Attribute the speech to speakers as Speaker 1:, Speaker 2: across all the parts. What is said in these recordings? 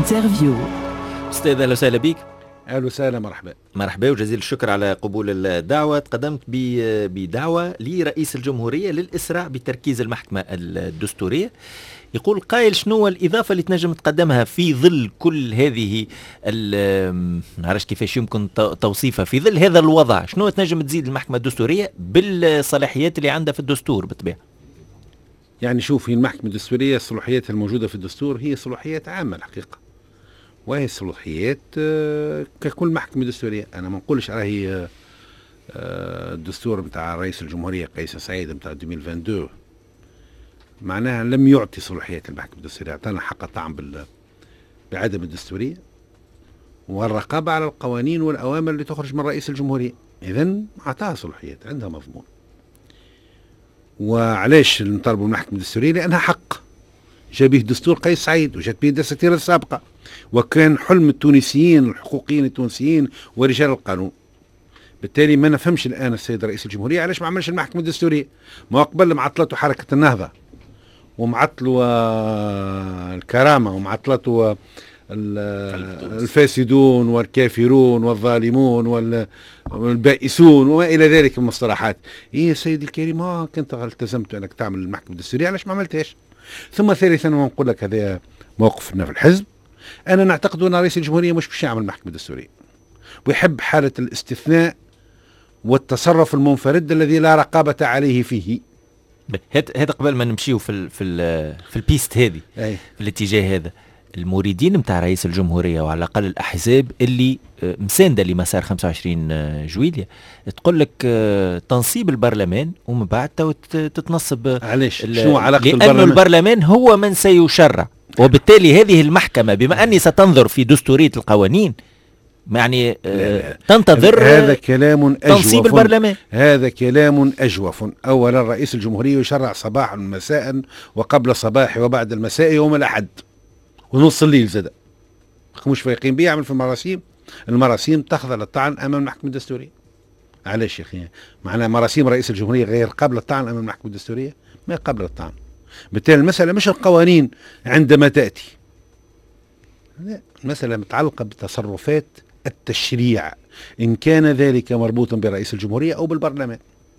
Speaker 1: انترفيو.
Speaker 2: أستاذ أهلا وسهلا بك.
Speaker 3: أهلا وسهلا، مرحبا.
Speaker 2: مرحبا وجزيل الشكر على قبول الدعوة. تقدمت بدعوة لرئيس الجمهورية للإسراع بتركيز المحكمة الدستورية. يقول قائل شنو الإضافة اللي تنجم تقدمها في ظل كل هذه نعرفش كيفاش يمكن توصيفها، في ظل هذا الوضع شنو تنجم تزيد المحكمة الدستورية بالصلاحيات اللي عندها في الدستور بالطبيعة؟
Speaker 3: يعني شوف، هي المحكمة الدستورية الصلاحيات الموجودة في الدستور هي صلاحيات عامة الحقيقة، وهي الصلاحيات ككل محكمة دستورية. أنا ما نقولش راهي الدستور بتاع رئيس الجمهورية قيس سعيد بتاع 2022 معناها لم يعطي صلاحيات المحكمة الدستورية، اعطانا حق الطعن بعدم الدستورية والرقابة على القوانين والأوامر اللي تخرج من رئيس الجمهورية. إذن أعطاها صلاحيات، عندها مضمون. وعلاش نطالبوا المحكمة الدستورية؟ لأنها حق جاء به دستور قيس سعيد وجات به الدساتير السابقة، وكان حلم التونسيين الحقوقيين التونسيين ورجال القانون. بالتالي ما نفهمش الآن السيد رئيس الجمهورية علاش ما عملش المحكمة الدستورية. ما قبل معطلته حركة النهضة ومعطلوا الكرامة ومعطلته الفاسدون والكافرون والظالمون والبائسون وما إلى ذلك من المصطلحات. إيه سيدي الكريم، كنت التزمت أنك تعمل المحكمة الدستورية، علاش ما عملتهاش؟ ثم ثالثا، ونقول لك هذا موقفنا في الحزب، أنا نعتقد أن رئيس الجمهورية مش باش يعمل محكمة دستورية، ويحب حالة الاستثناء والتصرف المنفرد الذي لا رقابة عليه فيه.
Speaker 2: هذا قبل ما نمشيو في البيست هذه، في الاتجاه هذا، المريدين متاع رئيس الجمهورية وعلى الأقل الأحزاب اللي مساندة لمسار 25 جويلية تقول لك تنصيب البرلمان ومن بعد تتنصب.
Speaker 3: علاش؟ شنو علاقة
Speaker 2: لأنه البرلمان هو من سيشرع، وبالتالي هذه المحكمة بما أني ستنظر في دستورية القوانين يعني تنتظر
Speaker 3: هذا كلام أجوف.
Speaker 2: تنصيب البرلمان
Speaker 3: هذا كلام أجوف. أولا رئيس الجمهورية يشرع صباحا ومساء وقبل الصباح وبعد المساء يوم الأحد ونص الليل زاد. مش فايقين بيه يعمل في المراسيم تخضع للطعن أمام المحكمة الدستورية. علاش يا أخي؟ معناه مراسيم رئيس الجمهورية غير قابلة للطعن أمام المحكمة الدستورية؟ ما قابلة للطعن. بالتالي المسألة مش القوانين عندما تأتي، لا، المسألة متعلقة بتصرفات التشريع إن كان ذلك مربوطا برئيس الجمهورية أو بالبرلمان.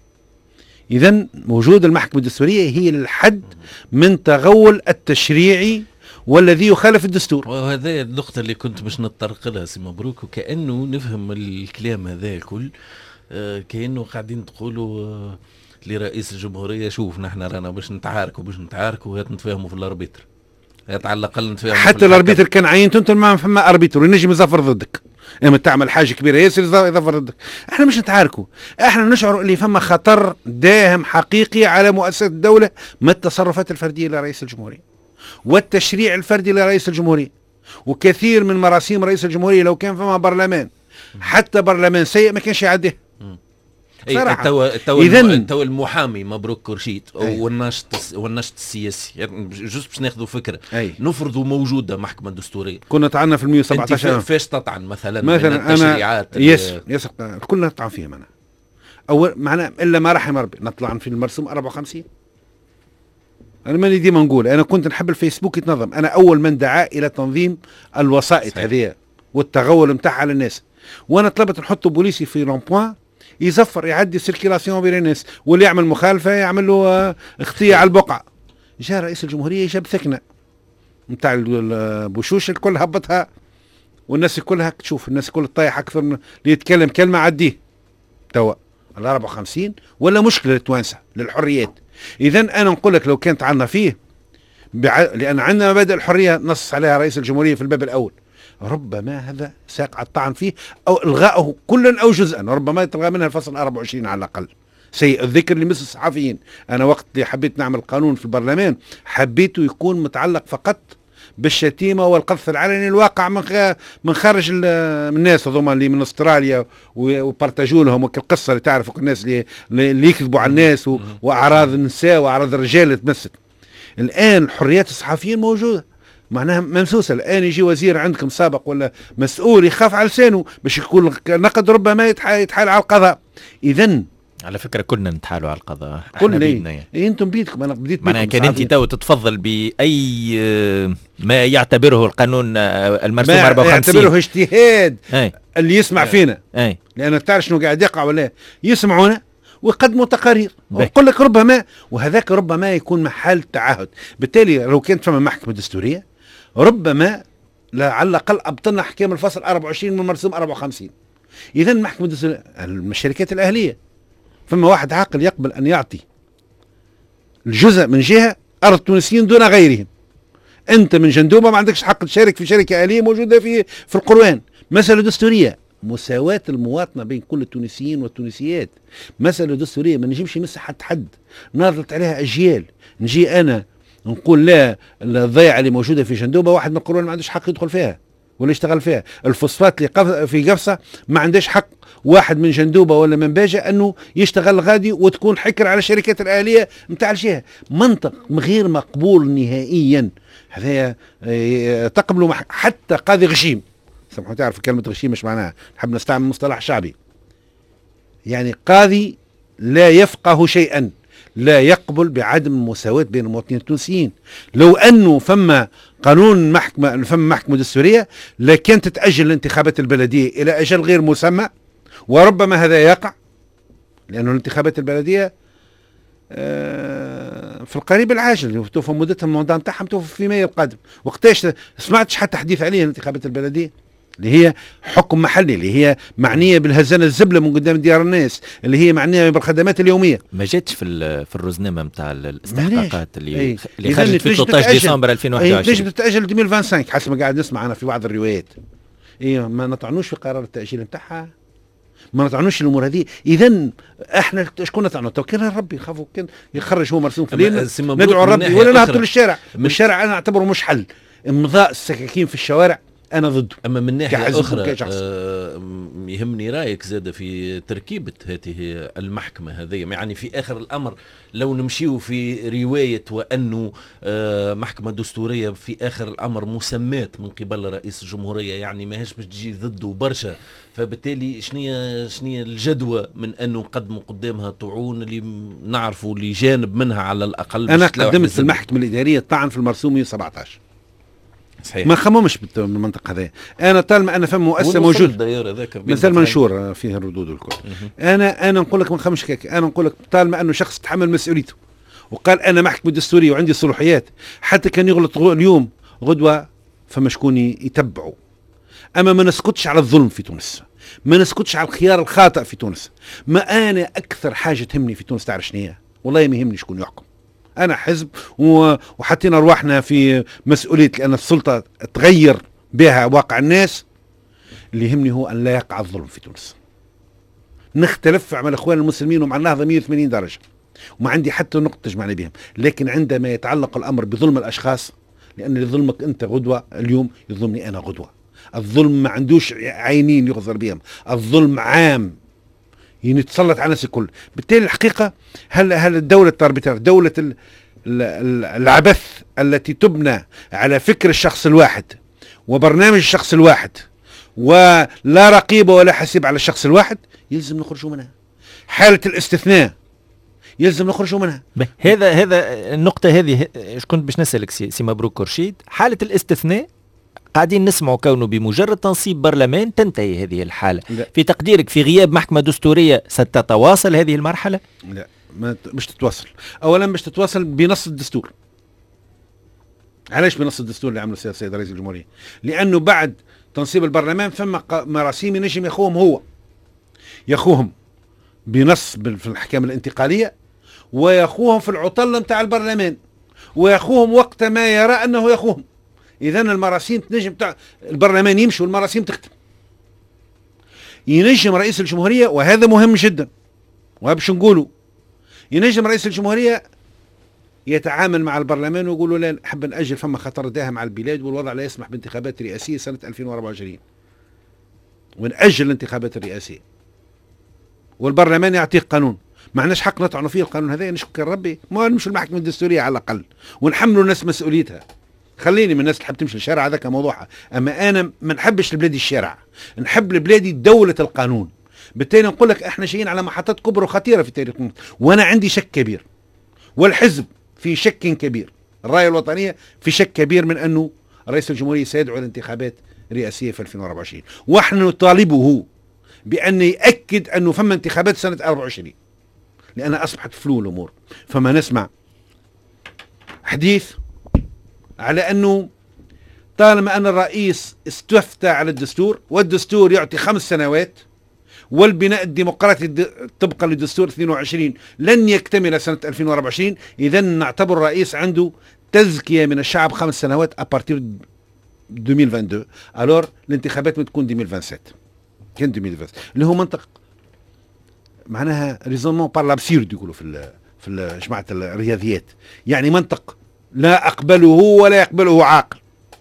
Speaker 3: إذن وجود المحكمة الدستورية هي الحد من تغول التشريعي والذي يخالف الدستور.
Speaker 4: وهذا النقطة اللي كنت باش نتطرق لها سي مبروك، وكأنه نفهم الكلام هذا الكل كأنه قاعدين تقولوا لرئيس الجمهورية شوف نحن رانا باش نتعاركوا هات نتفاهموا في الاربيتر، هات على الأقل نتفاهموا.
Speaker 3: حتى الاربيتر كان عينته انت ما فما اربيتر ينجم يظفر ضدك، اما تعمل حاجة كبيرة ياسر يظفر ضدك. احنا مش نتعاركوا، احنا نشعر اللي فما خطر داهم حقيقي على مؤسسة الدولة من التصرفات الفردية لرئيس الجمهورية والتشريع الفردي لرئيس الجمهورية. وكثير من مراسيم رئيس الجمهورية لو كان فما برلمان، حتى برلمان سيء، ما كانش يعديه.
Speaker 4: تو المحامي مبروك كرشيد والناشط السياسي، يعني جزء باش ناخذوا فكره، نفرضوا موجوده محكمه دستوريه،
Speaker 3: كنا طعنا في 117.
Speaker 4: فاش تطعن مثلا
Speaker 3: انا ياسر كلنا نطعن فيها معنا اول معنا الا ما رحم ربي نطلع في المرسوم 54. انا ماني ديما نقول، انا كنت نحب الفيسبوك يتنظم، انا اول من دعا الى تنظيم الوسائط هذه والتغول نتاعها على الناس، وانا طلبت نحط بوليسي في لومبوان يزفر يعدي سيركيلاسيون بين الناس، واللي يعمل مخالفه يعمل له اختيار على البقعه. جاء رئيس الجمهوريه جاب ثكنه نتاع البوشوش الكل هبطها، والناس كلها تشوف، الناس كل طايح اكثر من اللي يتكلم كلمه عديه توا ال 54 ولا مشكله للتوانسه للحريات. اذا انا نقول لك لو كانت عندنا فيه لان عندنا مبادئ الحريه نص عليها رئيس الجمهوريه في الباب الاول، ربما هذا ساق الطعن فيه او الغائه كلا او جزءا، ربما يتلغى منها الفصل 24 على الاقل. سيء الذكر لمثل الصحفيين. انا وقت اللي حبيت نعمل قانون في البرلمان حبيته يكون متعلق فقط بالشتيمه والقذف العلني الواقع من خارج من الناس هذوما اللي من استراليا وبارتاجوا لهم القصه اللي تعرفوا الناس اللي يكذبوا على الناس واعراض النساء واعراض الرجال اللي تمست. الان حريات الصحفيين موجوده، معناها ممسوسه. الان يجي وزير عندكم سابق ولا مسؤول يخاف على لسانه باش يكون نقد ربما يتحال على القضاء. اذا
Speaker 2: على فكره كلنا نتحالوا على القضاء،
Speaker 3: كل يعني. انتم بيدكم، انا بديت
Speaker 2: معناها كان انت تو تتفضل باي ما يعتبره القانون المرسوم 54
Speaker 3: يعتبره اجتهاد اللي يسمع فينا، لان تعرف شنو قاعد يقع ولا يسمعونا ويقدموا تقارير ويقول لك ربما، وهذاك ربما يكون محل تعهد. بالتالي لو كانت فما محكمه دستوريه ربما على الاقل ابطلنا احكام الفصل 24 من مرسوم 54. اذا المحكمه الدستوريه الشركات الاهليه فما واحد عاقل يقبل ان يعطي الجزء من جهه ارض التونسيين دون غيرهم. انت من جندوبه ما عندكش حق تشارك في شركه اهليه موجوده في القروان. مساله دستوريه مساواة المواطنة بين كل التونسيين والتونسيات، مسألة دستورية ما نجيبش يمس حد ناضلت عليها أجيال. نجي أنا نقول لا الضيعة اللي موجودة في جندوبة واحد من القرون ما عندوش حق يدخل فيها ولا يشتغل فيها. الفوسفات اللي في قفصة ما عندش حق واحد من جندوبة ولا من باجة أنه يشتغل غادي وتكون حكر على الشركات الآلية متاع الجهة. منطق غير مقبول نهائيا. هذا تقبلوا حتى قاضي غشيم، سامحوا تعرف كلمة غشيم مش معناها، نحب نستعمل مصطلح شعبي، يعني قاضي لا يفقه شيئا، لا يقبل بعدم المساواة بين المواطنين التونسيين. لو أنه فما قانون محكمة دستورية لكن تتأجل الانتخابات البلدية إلى أجل غير مسمى، وربما هذا يقع لأنه الانتخابات البلدية في القريب العاجل توفى مدتها الموضوع نتاعهم توفى في مايو القادم. وقتاش سمعتش حتى حديث عليها الانتخابات البلدية اللي هي حكم محلي، اللي هي معنيه بالهزانه الزبله من قدام ديار الناس، اللي هي معنيه بالخدمات اليوميه.
Speaker 2: ما جاتش في الرزنامه نتاع الاستحقاقات اللي خرجت في 13 ديسمبر 2021.
Speaker 3: ليش بتتاجل 2025 حسب ما قاعد نسمع انا في بعض الروايات. ما نطعنوش في قرار التاجيل نتاعها، ما نطعنوش الامور هذه. اذا احنا شكون نطعنوا؟ توكلنا ربي، خافوا كان يخرج هو مرسوم فلين ندعو ربي ولا نهبطوا للشارع. والشارع انا اعتبره مش حل. امضاء السكاكين في الشوارع أنا ضده.
Speaker 4: أما من ناحية أخرى يهمني رأيك زاد في تركيبة هذه المحكمة هذه. يعني في آخر الأمر لو نمشيو في رواية وأنه محكمة دستورية في آخر الأمر مسمات من قبل رئيس الجمهورية، يعني ما هيش بتجي ضده برشا، فبالتالي شنية الجدوى من أنه نقدموا قدامها طعون اللي نعرفوا اللي جانب منها على الأقل.
Speaker 3: أنا قدمت في المحكمة الإدارية طعن في المرسوم 117
Speaker 4: صحيح.
Speaker 3: ما خممش بالمنطق هذا. انا طالما انا فهم مؤسسه موجود مثل منشور فيه الردود والكل. انا نقول لك ما نخمش هيك. انا نقول لك طالما انه شخص تحمل مسؤوليته وقال انا محكمه دستوريه وعندي صلاحيات، حتى كان يغلط اليوم غدوه فما شكون يتبعوا. اما ما نسكتش على الظلم في تونس، ما نسكتش على الخيار الخاطئ في تونس. ما انا اكثر حاجه تهمني في تونس تعرف شنو هي؟ والله ما يهمني شكون يحكم. أنا حزب وحطينا أرواحنا في مسؤولية لأن السلطة تغير بها واقع الناس. اللي يهمني هو أن لا يقع الظلم في تونس. نختلف مع الأخوان المسلمين ومع النهضة 180 درجة وما عندي حتى نقطة تجمعني بهم، لكن عندما يتعلق الأمر بظلم الأشخاص، لأن اللي ظلمك أنت غدوة اليوم يظلمني أنا غدوة. الظلم ما عندوش عينين يغزر بهم، الظلم عام يتسلط على الناس الكل. بالتالي الحقيقة هل الدولة التربيتية، دولة العبث التي تبنى على فكر الشخص الواحد وبرنامج الشخص الواحد ولا رقيب ولا حسيب على الشخص الواحد، يلزم نخرجوا منها. حالة الاستثناء يلزم نخرجوا منها.
Speaker 2: هذا النقطة هذه كنت باش نسألك سي مبروك رشيد. حالة الاستثناء قاعدين نسمعوا كونه بمجرد تنصيب برلمان تنتهي هذه الحالة. لا. في تقديرك في غياب محكمة دستورية ستتواصل هذه المرحلة؟
Speaker 3: لا مش تتواصل. أولا مش تتواصل بنص الدستور. علاش بنص الدستور اللي عمله السيد رئيس الجمهورية؟ لأنه بعد تنصيب البرلمان فما مراسيم ينجم يخوهم بنص في الأحكام الانتقالية، ويخوهم في العطلة متاع البرلمان، ويخوهم وقت ما يرى أنه يخوهم. إذن المراسيم تنجم تاع البرلمان يمشي والمراسيم تختم. ينجم رئيس الجمهورية، وهذا مهم جدا وباش نقوله، ينجم رئيس الجمهورية يتعامل مع البرلمان ويقولوا لا نحب نأجل فما خطر داهم على البلاد والوضع لا يسمح بانتخابات رئاسية سنة 2024 ونأجل الانتخابات الرئاسية، والبرلمان يعطيه قانون. ما عندناش حق نطعنوا فيه القانون هذا، نشكر ربي ما نمشي المحكمة الدستورية على الأقل ونحملوا الناس مسؤوليتها. خليني من الناس اللي تحب تمشي للشارع هذاك موضوعها، اما انا ما نحبش لبلادي الشارع، نحب لبلادي دولة القانون. بالتالي نقول لك احنا جايين على محطات كبرى وخطيره في تاريخ مصر، وانا عندي شك كبير، والحزب في شك كبير، الرايه الوطنيه في شك كبير من انه رئيس الجمهوريه سيدعو الانتخابات الرئاسيه في 2024، ونحن نطالبه بان ياكد انه فما انتخابات سنه 24، لانها اصبحت فلو الامور. فما نسمع حديث على انه طالما ان الرئيس استفتى على الدستور، والدستور يعطي 5 سنوات، والبناء الديمقراطي طبقا للدستور 22 لن يكتمل سنة 2024، إذا نعتبر الرئيس عنده تزكية من الشعب 5 سنوات أبارتير 2022. ألور الانتخابات بتكون 2027 كان 2027 اللي هو منطق معناها ريزونمون بار لابسيرد يقولوا في جماعة الرياضيات، يعني منطق لا أقبله ولا يقبله عاقل.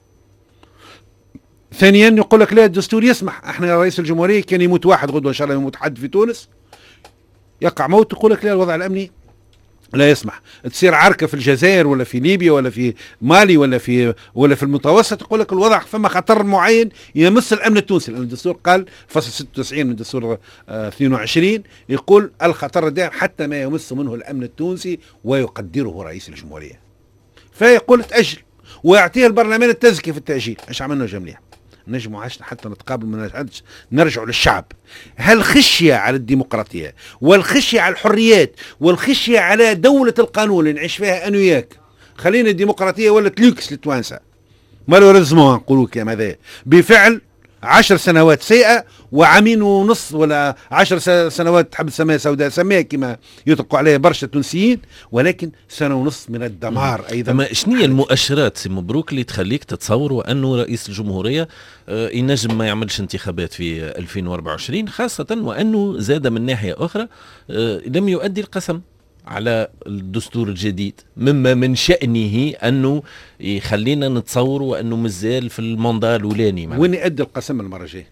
Speaker 3: ثانيا يقول لك لا الدستور يسمح، احنا رئيس الجمهورية كان يموت واحد غدوة ان شاء الله يموت حد في تونس يقع موت، يقول لك لا الوضع الامني لا يسمح. تصير عركة في الجزائر ولا في ليبيا ولا في مالي ولا في المتوسط، يقول لك الوضع فما خطر معين يمس الامن التونسي، لان الدستور قال فصل 96 من الدستور 22 يقول الخطر الدائم حتى ما يمس منه الامن التونسي ويقدره رئيس الجمهورية، فيقول تأجل ويعطيه البرلمان التزكية في التأجيل. ايش عملنا جمليا؟ نجموا عشنا حتى نتقابل من نرجع للشعب. هل خشية على الديمقراطية والخشية على الحريات والخشية على دولة القانون اللي نعيش فيها أنا وياك، خلينا الديمقراطية ولت لوكس للتوانسة مالوريزمون نقولوا كما ذا، بفعل 10 سنوات سيئة وعامين ونص ولا 10 سنوات تحب تسميها سوداء، سميها كما يطلقوا عليها برشا تونسيين، ولكن سنة ونص من الدمار أيضا.
Speaker 4: أما شنو هي المؤشرات سي مبروك اللي تخليك تتصور أنه رئيس الجمهورية ينجم ما يعملش انتخابات في 2024، خاصة وأنه زاد من ناحية أخرى لم يؤدي القسم على الدستور الجديد، مما من شأنه أنه يخلينا نتصور وأنه مازال في المنضال الأولاني.
Speaker 3: وين يؤدي القسم المرة الجاية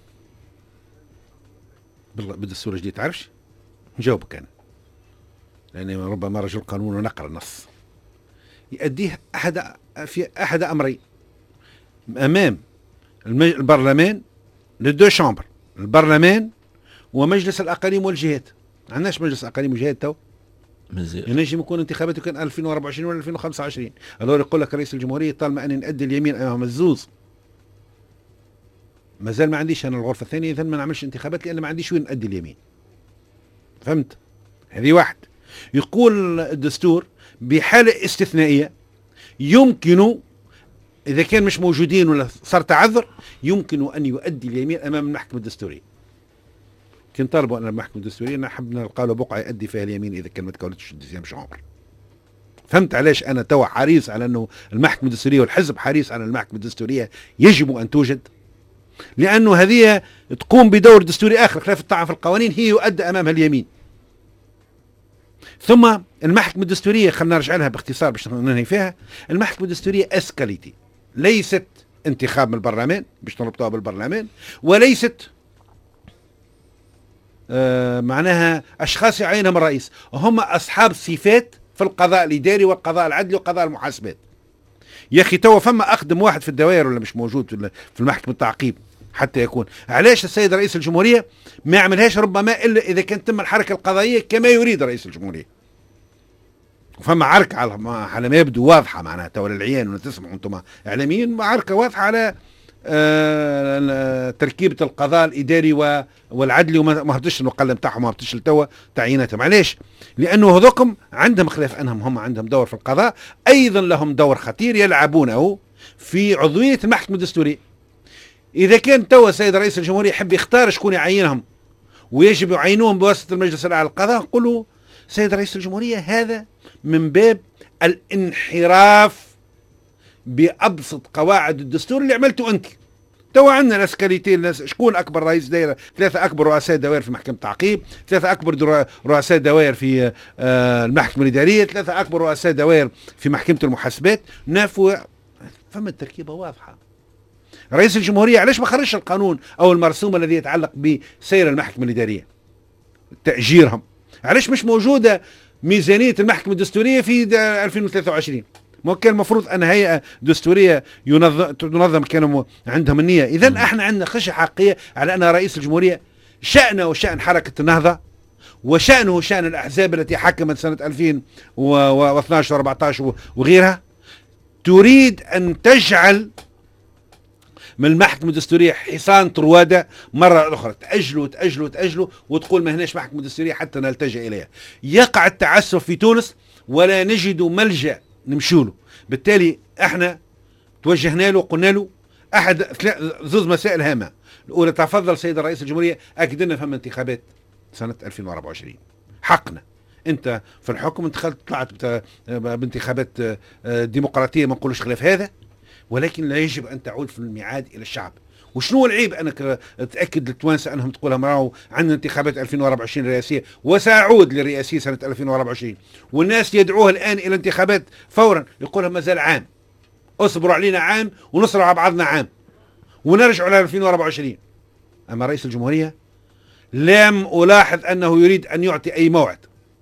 Speaker 3: بالدستور الجديد؟ تعرفش؟ نجاوبك أنا لأني ربما رجل قانون ونقرأ النص. يؤديه في أحد أمرين أمام البرلمان، للدو شامبر، البرلمان ومجلس الأقاليم والجهات. ما عندناش مجلس أقاليم وجهات تو، ينجم يكون انتخاباته كان 2024 ولا 2025. الور يقول لك رئيس الجمهورية طالما أني نأدي اليمين أمام الزوز مازال ما عنديش أنا الغرفة الثانية، إذن ما نعملش انتخابات لأن ما عنديش وين نأدي اليمين. فهمت؟ هذه واحد. يقول الدستور بحالة استثنائية يمكن إذا كان مش موجودين ولا صار تعذر يمكن أن يؤدي اليمين أمام المحكمة الدستورية. كنت طالبوا أن المحكمة الدستورية نحب نلقى له بقعة يؤدي فيها اليمين إذا كان ما تكونتش الديزيام شامبر. فهمت علاش أنا توا حريص على أنه المحكمة الدستورية والحزب حريص على المحكمة الدستورية يجب أن توجد، لأنه هذه تقوم بدور دستوري آخر خلاف الطعن في القوانين، هي يؤدى أمامها اليمين. ثم المحكمة الدستورية خلنا نرجع لها باختصار باش ننهي فيها. المحكمة الدستورية اسكاليتي، ليست انتخاب من البرلمان باش نربطوها بالبرلمان، وليست معناها أشخاص يعينهم الرئيس، هم أصحاب صفات في القضاء الإداري والقضاء العدلي وقضاء المحاسبات. يا أخي توا فما أخدم واحد في الدوائر ولا مش موجود في المحكمة التعقيب حتى يكون. علاش السيد رئيس الجمهورية ما يعملهاش ربما إلا إذا كانت تم الحركة القضائية كما يريد رئيس الجمهورية. فما عركة على ما يبدو واضحة معناها توا للعيان ونتسمعوا أنتم إعلاميين، عركة واضحة على تركيبة القضاء الإداري والعدلي، وما هبطش القلم تاعهم، ما هبطش التوا تعييناتهم. علاش؟ لأنه هذوكم عندهم خلاف أنهم هم عندهم دور في القضاء، أيضا لهم دور خطير يلعبونه في عضوية المحكمة الدستورية. إذا كان توا السيد رئيس الجمهورية يحب يختار شكون يعينهم ويجب يعينوهم بواسطة المجلس الأعلى للقضاء، نقولوا سيد رئيس الجمهورية هذا من باب الانحراف بأبسط قواعد الدستور اللي عملته أنت. توا عندنا الاسكاليتي، الناس شكون أكبر رئيس دائرة، 3 أكبر رؤساء دوائر في محكمة التعقيب، 3 أكبر رؤساء دوائر في المحكمة الإدارية، 3 أكبر رؤساء دوائر في محكمة المحاسبات. فما التركيبة واضحة. رئيس الجمهورية علاش ما خرجش القانون أو المرسوم الذي يتعلق بسير المحكمة الإدارية تأجيرهم؟ علاش مش موجودة ميزانية المحكمة الدستورية في 2023؟ ما كان المفروض أن هيئة دستورية تنظم كانوا عندهم النية. إذن احنا عندنا خشية حقيقية على أن رئيس الجمهورية شأنه وشأن حركة النهضة، وشأنه شأن الأحزاب التي حكمت سنة 2012 و14 وغيرها، تريد أن تجعل من المحكمة الدستورية حصان طروادة مرة أخرى، تأجله وتقول ما هناش محكمة دستورية حتى نلتجئ إليها. يقع التعسف في تونس ولا نجد ملجأ نمشوله. بالتالي احنا توجهنا له وقلنا له أحد زوز مسائل هامة. الأولى، تفضل سيد الرئيس الجمهورية أكد لنا فما انتخابات سنة 2024، حقنا. أنت في الحكم انتخلت طلعت بانتخابات ديمقراطية، ما نقولش خلاف هذا، ولكن لا يجب أن تعود في الميعاد إلى الشعب. وشنو العيب أنك تأكد للتوانسة أنهم تقولهم راهو عندنا انتخابات 2024 الرئاسية وسأعود للرئاسية سنة 2024، والناس يدعوها الآن إلى انتخابات فورا، يقولها ما زال عام، اصبروا علينا عام ونصروا على بعضنا عام ونرجعوا ل 2024. أما رئيس الجمهورية لم ألاحظ أنه يريد أن يعطي أي موعد،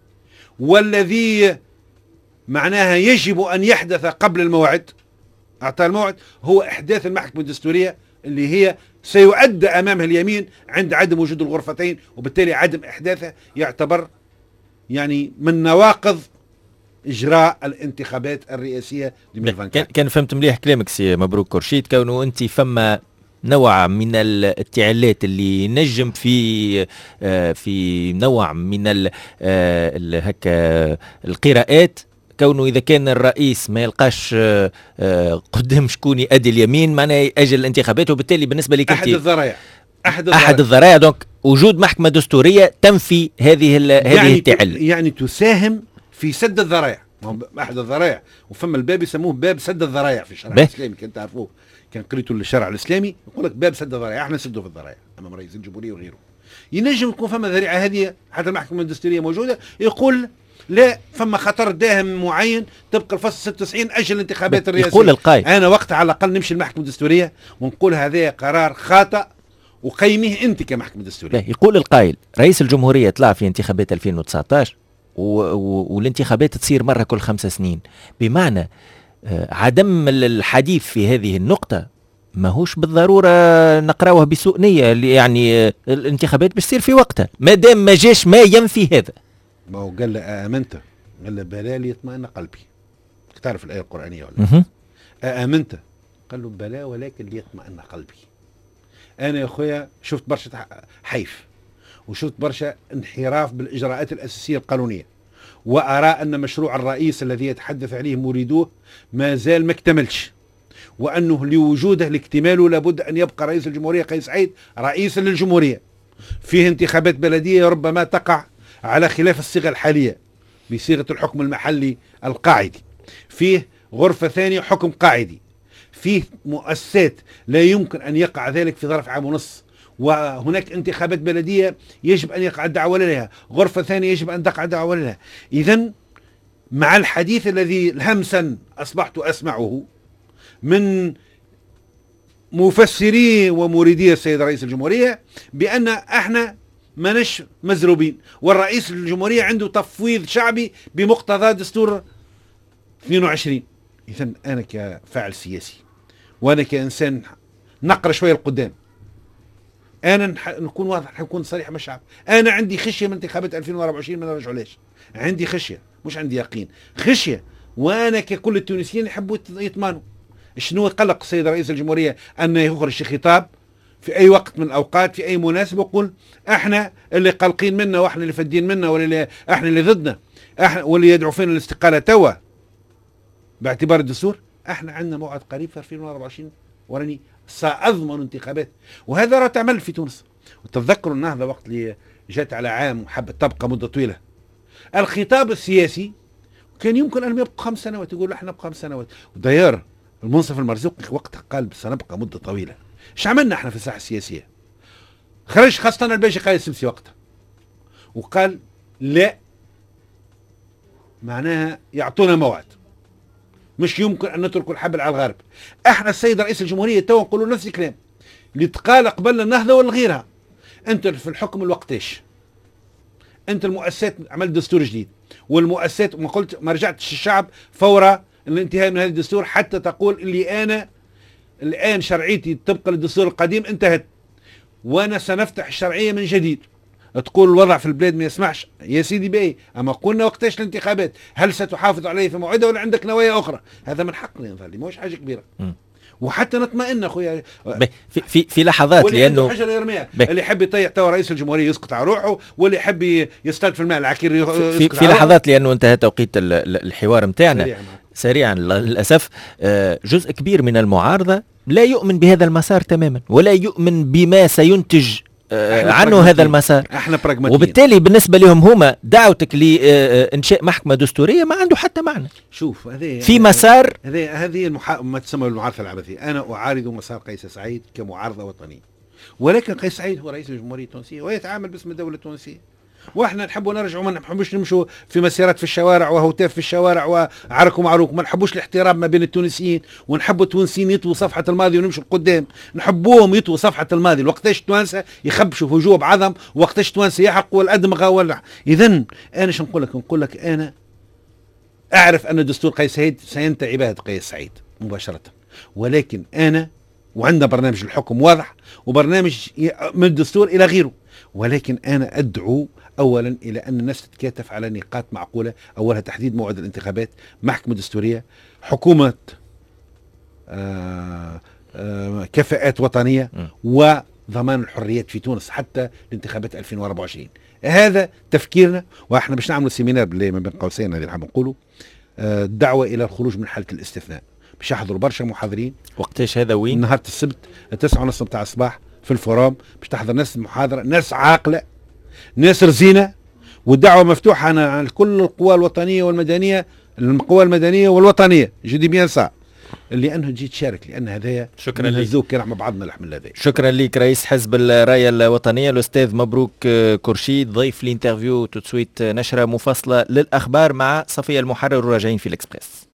Speaker 3: والذي معناها يجب أن يحدث قبل الموعد، أعطى الموعد، هو إحداث المحكمة الدستورية اللي هي سيؤدى أمامها اليمين عند عدم وجود الغرفتين، وبالتالي عدم إحداثها يعتبر يعني من نواقض إجراء الانتخابات الرئاسية.
Speaker 2: كان فهمت مليح كلامك سي مبروك كرشيد، كونه أنت فما نوع من التعلات اللي نجم في نوع من هكا القراءات، كونه إذا كان الرئيس ما يلقاش قدام شكون يؤدي اليمين معناه يأجل الانتخابات، وبالتالي بالنسبة لك
Speaker 3: أحد
Speaker 2: الذرائع دونك وجود محكمة دستورية تنفي هذه التعل،
Speaker 3: يعني تساهم في سد الذرائع. أحد الذرائع، وفما الباب يسموه باب سد الذرائع في الشرع الإسلامي، كنت تعرفوه، كان قريته للشرع الإسلامي يقول لك باب سد الذرائع، احنا نسدوا في الذرائع أمام رئيس الجمهورية وغيره. ينجم تكون فما ذريعة هذه حتى المحكمة الدستورية موجودة، يقول لا فما خطر داهم معين طبق الفصل 96 أجل الانتخابات الرئاسية.
Speaker 2: يقول القائد
Speaker 3: أنا وقت على الأقل نمشي المحكمة الدستورية ونقول هذا قرار خاطئ وقيمه أنت كمحكمة دستورية.
Speaker 2: يقول القائل رئيس الجمهورية طلع في انتخابات 2019 والانتخابات تصير مرة كل 5 سنين، بمعنى عدم الحديث في هذه النقطة ماهوش بالضرورة نقراوه بسوء نية، يعني الانتخابات باش تصير في وقتها ما دام ما جاش ما ينفي هذا.
Speaker 3: ما هو قال آمنت، قال بلا ليطمئن قلبي، تعرف الآية القرآنية ولا آمنت؟ قال له بلا ولكن ليطمئن قلبي. أنا يا أخويا شفت برشا حيف، وشفت برشا انحراف بالإجراءات الأساسية القانونية، وأرى أن مشروع الرئيس الذي يتحدث عليه مريدوه ما زال ما اكتملش، وأنه لوجوده لاكتماله لابد أن يبقى رئيس الجمهورية قيس سعيد رئيسا للجمهورية. فيه انتخابات بلدية ربما تقع على خلاف الصيغة الحالية بصيغة الحكم المحلي القاعدي، فيه غرفة ثانية حكم قاعدي، فيه مؤسسات لا يمكن أن يقع ذلك في ظرف عام ونصف، وهناك انتخابات بلدية يجب أن يقع الدعوة لها، غرفة ثانية يجب أن تقع الدعوة لها. إذن مع الحديث الذي همسا أصبحت أسمعه من مفسري ومريدي السيد رئيس الجمهورية بأن احنا ماناش مزروبين، والرئيس الجمهورية عنده تفويض شعبي بمقتضى دستور 22. إذن أنا كفاعل سياسي وأنا كإنسان نقرأ شوية القدام، أنا نكون واضح، نكون صريح مع الشعب. أنا عندي خشية من انتخابات 2024 ما نرجعوا ليش، عندي خشية مش عندي يقين، خشية. وأنا ككل التونسيين يحبوا يطمنوا. شنو قلق السيد رئيس الجمهورية أن يخرج خطاب في أي وقت من الأوقات في أي مناسبة يقول احنا اللي قلقين منا واحنا اللي فدين منا ولا احنا اللي ضدنا، احنا واللي يدعو فينا الاستقالة توا باعتبار الدستور. احنا عندنا موعد قريب في 2024 وراني سأضمن انتخابات، وهذا راه تعمل في تونس. وتتذكروا النهضة وقت اللي جات على عام وحبت تبقى مدة طويلة، الخطاب السياسي كان يمكن أن يبقى 5 سنوات، يقول احنا نبقى 5 سنوات. وداير المنصف المرزوقي وقتها قال سنبقى مدة طويلة. ايش عملنا احنا في الساحة السياسية؟ خرج خاصة الباشا قايد السمسي وقتها وقال لا، معناها يعطونا موعد، مش يمكن ان نترك الحبل على الغارب. احنا السيد رئيس الجمهورية تو نقولوا نفس الكلام اللي تقال قبل النهضة ولا غيرها. انت في الحكم الوقتاش، انت المؤسسات عملت دستور جديد، والمؤسسات ما قلت ما رجعتش الشعب فور الانتهاء من هذا الدستور حتى تقول اللي انا الان شرعيتي طبقا للدستور القديم انتهت، وانا سنفتح الشرعيه من جديد. تقول الوضع في البلاد ما يسمحش، يا سيدي باهي، اما قلنا وقتاش الانتخابات؟ هل ستحافظ عليه في موعدها ولا عندك نوايا اخرى؟ هذا من حقنا نظل، مش حاجه كبيره. وحتى نطمئن اخويا
Speaker 2: في لحظات، لانه
Speaker 3: حجر يرميها. اللي يحب يطيح توا رئيس الجمهوريه يسقط على روحه، واللي يحب يستلف في الماء العكير يسقط
Speaker 2: في لحظات، لانه انتهى توقيت الحوار نتاعنا سريعا للاسف. جزء كبير من المعارضه لا يؤمن بهذا المسار تماما، ولا يؤمن بما سينتج عنه هذا المسار.
Speaker 3: احنا براغماتيين،
Speaker 2: وبالتالي بالنسبه لهم هما دعوتك لانشاء محكمه دستوريه ما عنده حتى معنى.
Speaker 3: شوف هذه
Speaker 2: في مسار،
Speaker 3: هذه ما تسمى المعارضه العبثيه. انا اعارض مسار قيس سعيد كمعارضه وطنيه، ولكن قيس سعيد هو رئيس الجمهوريه التونسيه ويتعامل باسم الدوله التونسيه، واحنا نحبوا نرجعوا، ما نحبوش نمشوا في مسيرات في الشوارع وهتاف في الشوارع وعرك ومعروك. ما نحبوش الاحترام ما بين التونسيين، ونحبوا التونسيين يطووا صفحه الماضي ونمشوا لقدام. نحبوهم يطووا صفحه الماضي، وقتاش التوانسه يخبشوا في جوب عظم، وقتاش التوانسه يحقوا الادمغه اذا انا شو نقول لك انا اعرف ان دستور قيس سعيد سينتهي عباده قيس سعيد مباشره، ولكن انا وعندنا برنامج الحكم واضح وبرنامج من الدستور الى غيره، ولكن انا ادعو اولا الى ان الناس تتكاتف على نقاط معقوله. اولها تحديد موعد الانتخابات، محكمه دستوريه، حكومه كفاءات وطنيه، وضمان الحريات في تونس حتى الانتخابات 2024. هذا تفكيرنا، واحنا باش نعملوا سيمينار بالله ما بين قوسين هذه اللي حاب نقولوا، الدعوه الى الخروج من حاله الاستثناء. باش يحضروا برشا محاضرين.
Speaker 2: وقتاش هذا وين؟
Speaker 3: نهار السبت 9:30 تاع الصباح في الفورام، باش تحضر ناس المحاضره، ناس عاقله، ناس رزينه، والدعوه مفتوحه على كل القوى الوطنيه والمدنيه، القوى المدنيه والوطنيه، جدي بيان سا اللي انه تجي تشارك، لان هذايا
Speaker 2: شكرا لك،
Speaker 3: نهزوك كان مع بعضنا الحمل هذا.
Speaker 2: شكرا لك رئيس حزب الرايه الوطنيه الاستاذ مبروك كرشيد، ضيف الانترفيو. تسويت نشره مفصله للاخبار مع صفيه المحرر وراجعين في الاكسبريس.